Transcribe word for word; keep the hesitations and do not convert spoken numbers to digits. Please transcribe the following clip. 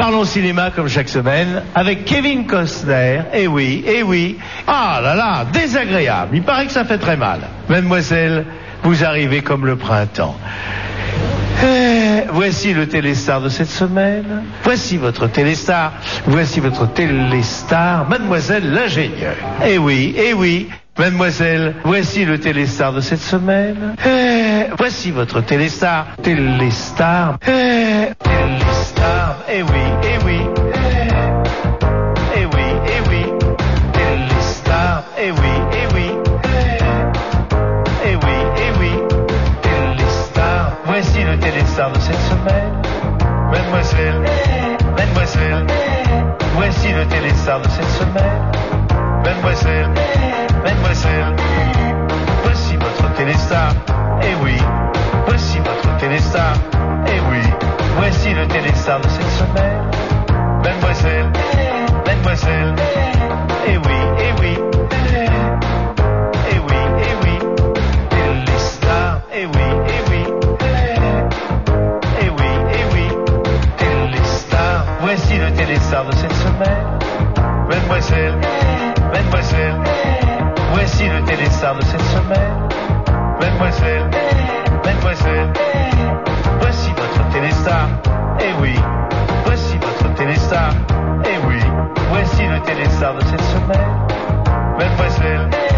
Parlons cinéma comme chaque semaine avec Kevin Costner. Eh oui, eh oui. Ah là là, désagréable. Il paraît que ça fait très mal. Mademoiselle, vous arrivez comme le printemps. Eh, voici le téléstar de cette semaine. Voici votre téléstar. Voici votre téléstar, Mademoiselle l'ingénieure. Eh oui, eh oui. Mademoiselle, voici le téléstar de cette semaine. Eh, voici votre téléstar. Téléstar. Eh, téléstar. Eh oui, eh oui. Eh, eh oui, eh oui. Téléstar. Eh oui, eh oui. Eh, eh oui, eh oui. Téléstar. Voici le téléstar de cette semaine. Mademoiselle, mademoiselle, voici le téléstar de cette semaine. Mademoiselle, mademoiselle, voici votre téléstar. Eh oui, voici votre téléstar. Eh oui, voici le téléstar de cette semaine. Mademoiselle, mademoiselle, eh oui, eh oui. Eh oui, eh oui, téléstar. Eh oui, eh oui. Eh oui, eh oui, téléstar. Voici le téléstar de cette semaine. Mademoiselle, mademoiselle, voici le téléstar de cette semaine. Mademoiselle, mademoiselle, voici votre téléstar. Eh oui, voici votre téléstar. Eh oui, voici le téléstar de cette semaine. Mademoiselle,